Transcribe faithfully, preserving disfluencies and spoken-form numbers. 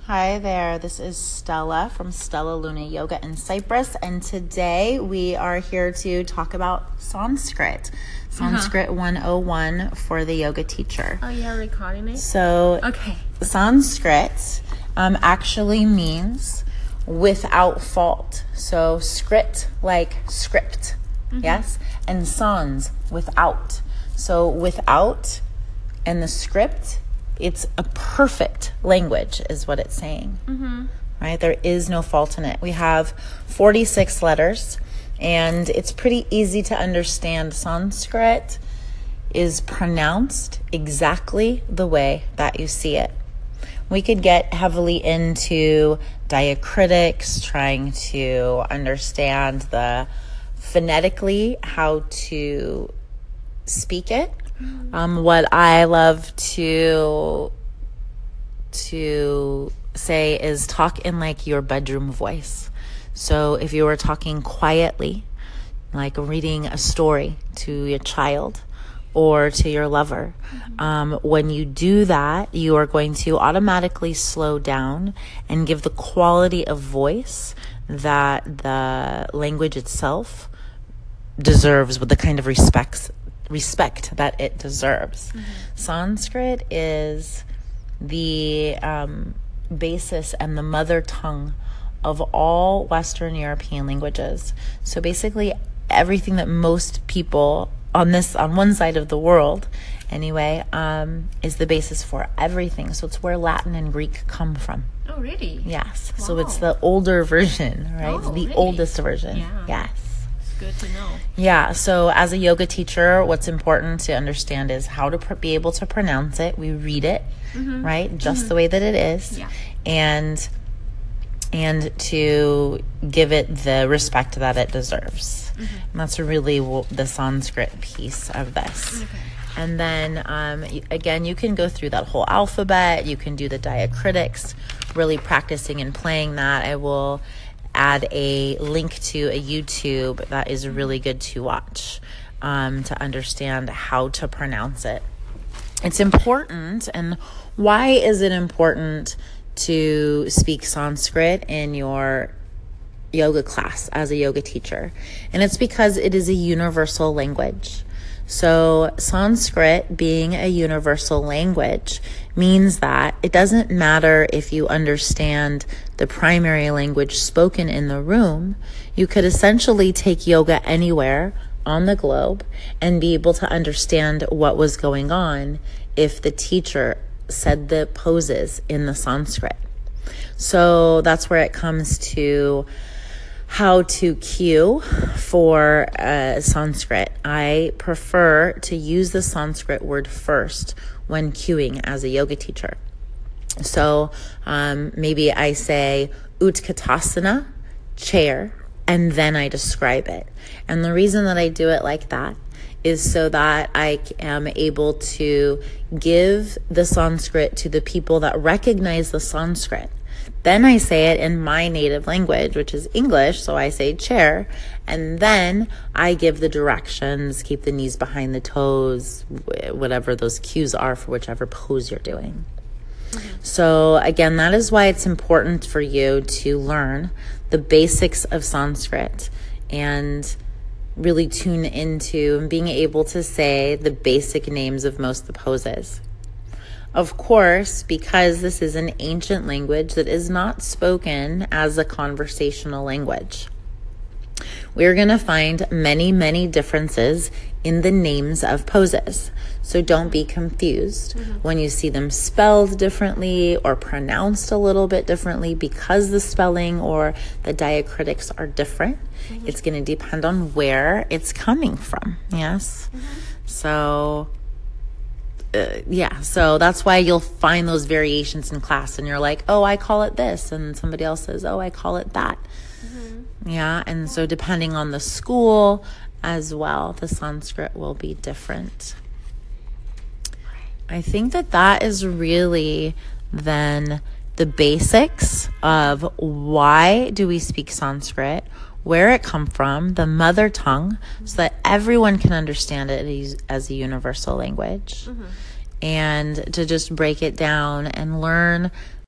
Hi there, this is Stella from Stella Luna Yoga in Cyprus, and today we are here to talk about Sanskrit. Sanskrit uh-huh. one oh one for the yoga teacher. Oh, you're recording it? So, okay. Sanskrit um, actually means without fault. So, skrit, like script, mm-hmm. yes? And sans, without. So, without and the script, it's a perfect language is what it's saying, mm-hmm. right? There is no fault in it. We have forty-six letters, and it's pretty easy to understand. Sanskrit is pronounced exactly the way that you see it. We could get heavily into diacritics, trying to understand the phonetically how to speak it. Um, what I love to to say is talk in like your bedroom voice. So if you were talking quietly, like reading a story to your child or to your lover, mm-hmm. um, when you do that, you are going to automatically slow down and give the quality of voice that the language itself deserves, with the kind of respects respect that it deserves. Mm-hmm. Sanskrit is the um, basis and the mother tongue of all Western European languages. So basically everything that most people on this, on one side of the world anyway, um, is the basis for everything. So it's where Latin and Greek come from. Oh, really? Yes. Wow. So it's the older version, right? Oh, it's the really? oldest version. Yeah. Yes. Good to know. Yeah, so as a yoga teacher, what's important to understand is how to pr- be able to pronounce it. We read it, mm-hmm. right, just mm-hmm. the way that it is, yeah. and and to give it the respect that it deserves. Mm-hmm. And that's really w- the Sanskrit piece of this. Okay. And then, um, again, you can go through that whole alphabet. You can do the diacritics, really practicing and playing that. I will add a link to a YouTube that is really good to watch um, to understand how to pronounce it. It's important, and why is it important to speak Sanskrit in your yoga class as a yoga teacher? And it's because it is a universal language. So Sanskrit being a universal language means that it doesn't matter if you understand the primary language spoken in the room. You could essentially take yoga anywhere on the globe and be able to understand what was going on if the teacher said the poses in the Sanskrit. So that's where it comes to how to cue for uh, Sanskrit. I prefer to use the Sanskrit word first when cueing as a yoga teacher. So um, maybe I say Utkatasana, chair, and then I describe it. And the reason that I do it like that is so that I am able to give the Sanskrit to the people that recognize the Sanskrit. Then I say it in my native language, which is English, so I say chair, and then I give the directions, keep the knees behind the toes, whatever those cues are for whichever pose you're doing. Mm-hmm. So again, that is why it's important for you to learn the basics of Sanskrit and really tune into being able to say the basic names of most of the poses. Of course, because this is an ancient language that is not spoken as a conversational language, we're going to find many, many differences in the names of poses. So don't be confused mm-hmm. when you see them spelled differently or pronounced a little bit differently because the spelling or the diacritics are different. Mm-hmm. It's going to depend on where it's coming from. Yes. Mm-hmm. So Uh, yeah, so that's why you'll find those variations in class, and you're like, oh, I call it this, and somebody else says, oh, I call it that. Mm-hmm. Yeah, and so depending on the school as well, the Sanskrit will be different. I think that that is really then the basics of why do we speak Sanskrit, where it come from, the mother tongue, so that everyone can understand it as a universal language. Mm-hmm. And to just break it down and learn